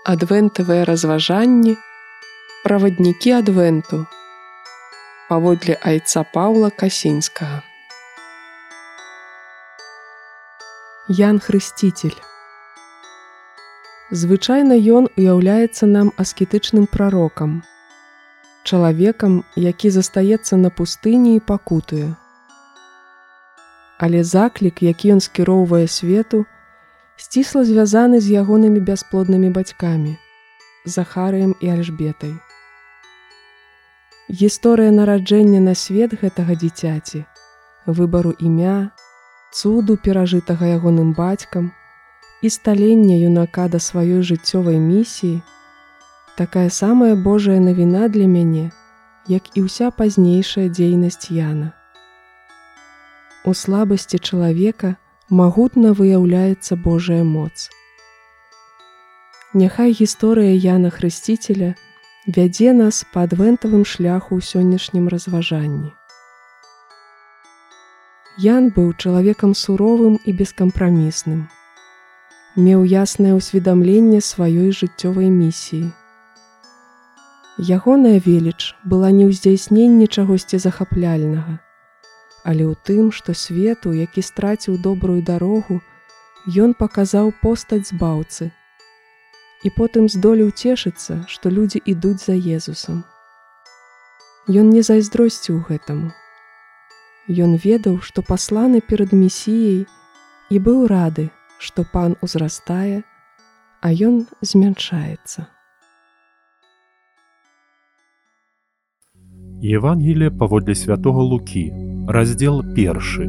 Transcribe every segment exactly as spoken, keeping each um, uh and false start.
Адвентавыя разважанні, праваднікі адвенту, паводле айца Паўла Касінскага. Ян Хрысціцель. Звычайна ён уяўляецца нам аскетычным прарокам, чалавекам, які застаецца на пустыні і пакутуе. Але заклік, які ён скіроўвае свету, сцісла звязаны з ягонымі бясплоднымі бацькамі, Захарыем і Альжбетай. Гісторыя нараджэння на свет гэтага дзіцяці, выбару імя, цуду, перажытага ягоным бацькам, і сталення юнака да сваёй жыццёвай місіі, такая самая Божая навіна для мяне, як і ўся пазнейшая дзейнасць Яна. У слабасці чалавека магутна выяўляецца Божая моц. Няхай гісторыя Яна Хрысціцеля вядзе нас па адвентавым шляху ў сённяшнім разважанні. Ян быў чалавекам суровым і бескампрамісным. Меў яснае ўсведамленне сваёй жыццёвай місіі. Ягоная веліч была не ў здзяйсненні чагосьці захапляльнага, але ў тым, што свету, які страціў добрую дарогу, ён паказаў постаць збаўцы. І потым здолеў цешыцца, што людзі ідуць за Езусам. Ён не зайздросціў гэтаму. Ён ведаў, што пасланы перад Месіяй, і быў рады, што Пан узрастае, а ён змяншаецца. Евангелие паводле святого Лукі, раздзел першы.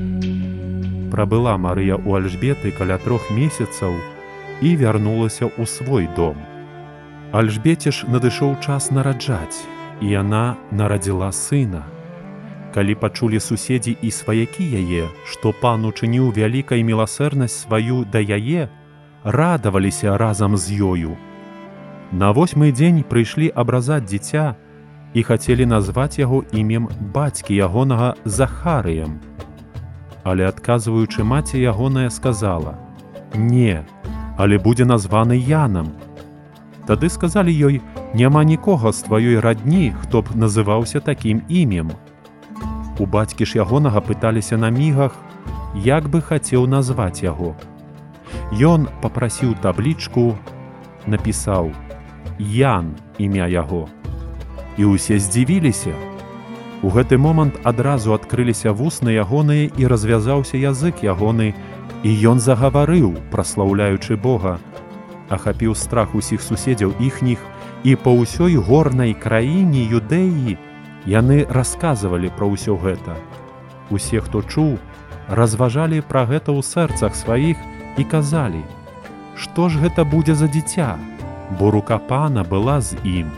Прабыла Марыя ў Альжбеты каля трох месяцаў і вярнулася ў свой дом. Альжбеце ж надышоў час нараджаць, і яна нарадзіла сына. Калі пачулі суседзі і сваякі яе, што Пан учыніў вялікай міласэрнасць сваю да яе, радаваліся разам з ёю. На восьмы дзень прыйшлі абразаць дзіця і хацелі назваць яго імем бацькі ягонага Захарыем. Але адказваючы маці ягоная сказала: «Не, але будзе названы Янам». Тады сказалі ёй: «Няма нікога з тваёй радні, хто б называўся такім імем». У бацькі ж ягонага пыталіся на мігах, як бы хацеў назваць яго. Ён папрасіў таблічку, напісаў «Ян» імя яго. І ўсе здзівіліся. У гэты момант адразу адкрыліся вусны ягоныя і развязаўся язык ягоны, і ён загаварыў, праслаўляючы Бога. Ахапіў страх усіх суседзяў іхніх, і па ўсёй горнай краіне Юдэі яны расказвалі пра ўсё гэта. Усе, хто чуў, разважалі пра гэта ў сэрцах сваіх і казалі: «Што ж гэта будзе за дзіця? Бо рука Пана была з ім».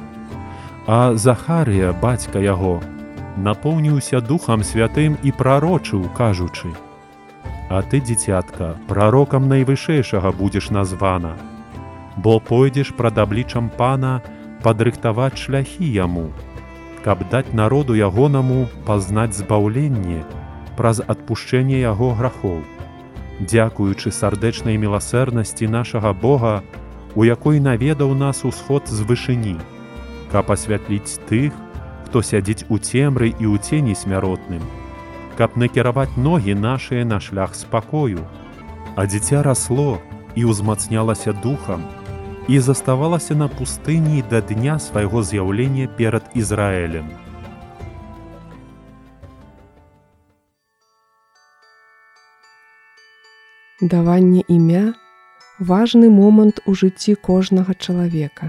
А Захарыя, бацька яго, напоўніўся Духам Святым і прарочыў, кажучы: «А ты, дзіцятка, прарокам найвышэйшага будзеш названа, бо пойдзеш прад абліччам Пана падрыхтаваць шляхі яму, каб даць народу ягонаму пазнаць збаўленне праз адпушчэнне яго грахоў, дзякуючы сардэчнай міласэрнасці нашага Бога, у якой наведаў нас усход з вышыні, каб асвятліць тых, хто сядзіць у цемры і ў цені смяротным, каб накіраваць ногі нашыя на шлях спакою». А дзіця расло і ўзмацнялася духам, і заставалася на пустыні да дня свайго з'яўлення перад Ізраэлем. Даванне імя – важны момант у жыцці кожнага чалавека.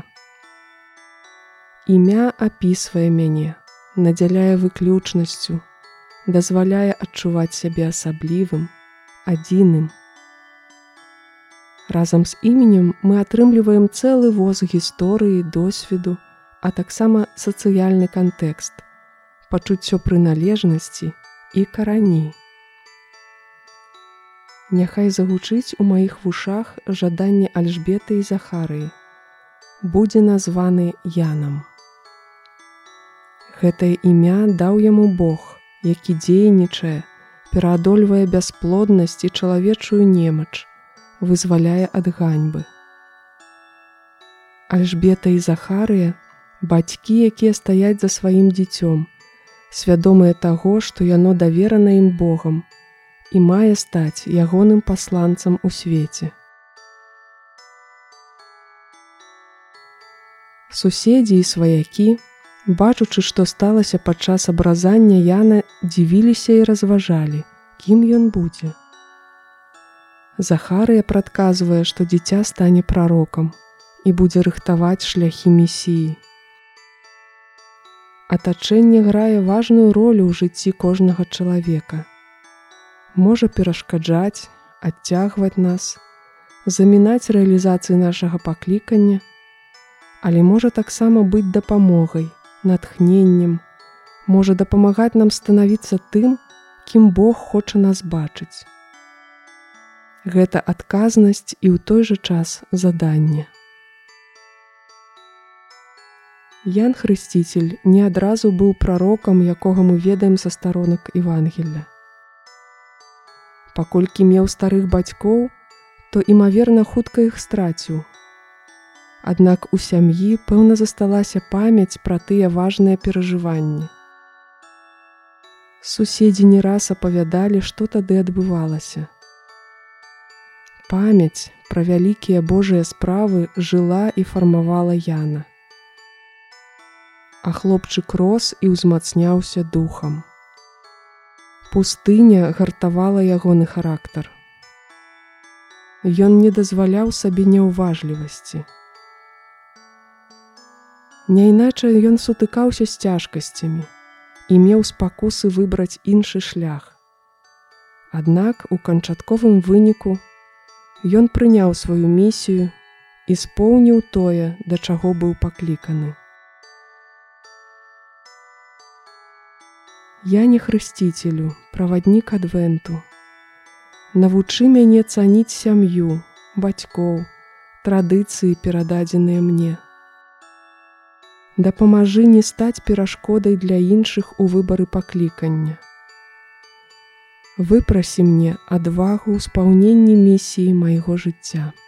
Імя апісвае мяне, надзяляе выключнасцю, дазваляе адчуваць сябе асаблівым, адзіным. Разам з іменем мы атрымліваем цэлы воз гісторыі, досведу, а таксама сацыяльны кантэкст, пачуццё прыналежнасці і карані. Няхай загучыць у маіх вушах жаданне Альжбеты і Захарыі. Будзе названы Янам. Гэтае імя даў яму Бог, які дзейнічае, пераадольвае бясплоднасць і чалавечую немач, вызваляе ад ганьбы. Альжбета і Захарыя – бацькі, якія стаяць за сваім дзіцём, свядомыя таго, што яно даверана ім Богам і мае стаць ягоным пасланцам у свеце. Суседзі і сваякі, бачучы, што сталася падчас абразання Яна, дзівіліся і разважалі, кім ён будзе. Захарыя прадказвае, што дзіця стане прарокам і будзе рыхтаваць шляхі Месіі. Атачэнне грае важную ролю ў жыцці кожнага чалавека. Можа перашкаджаць, адцягваць нас, замінаць рэалізацыі нашага паклікання, але можа таксама быць дапамогай, натхненнем, можа дапамагаць нам станавіцца тым, кім Бог хоча нас бачыць. Гэта адказнасць і ў той жа час заданне. Ян Хрысціцель не адразу быў прарокам, якога мы ведаем са старонак Евангелля. Паколькі меў старых бацькоў, то, імаверна, хутка іх страціў. Аднак у сям'і, пэўна, засталася памяць пра тыя важныя перажыванні. Суседзі не раз апавядалі, што тады адбывалася. Памяць пра вялікія Божыя справы жыла і фармавала Яна. А хлопчык рос і ўзмацняўся духам. Пустыня гартавала ягоны характар. Ён не дазваляў сабе няўважлівасці. Няйначай ён сутыкаўся з цяжкасцямі і меў спакусы выбраць іншы шлях. Аднак у канчатковым выніку ён прыняў сваю місію і споўніў тое, да чаго быў пакліканы. Яне Хрысціцелю, праваднік адвенту, навучы мяне цаніць сям'ю, бацькоў, традыцыі, перададзеныя мне. Дапамажы не стаць перашкодай для іншых у выбары паклікання. Выпрасі мне адвагу ў спаўненні місіі майго жыцця.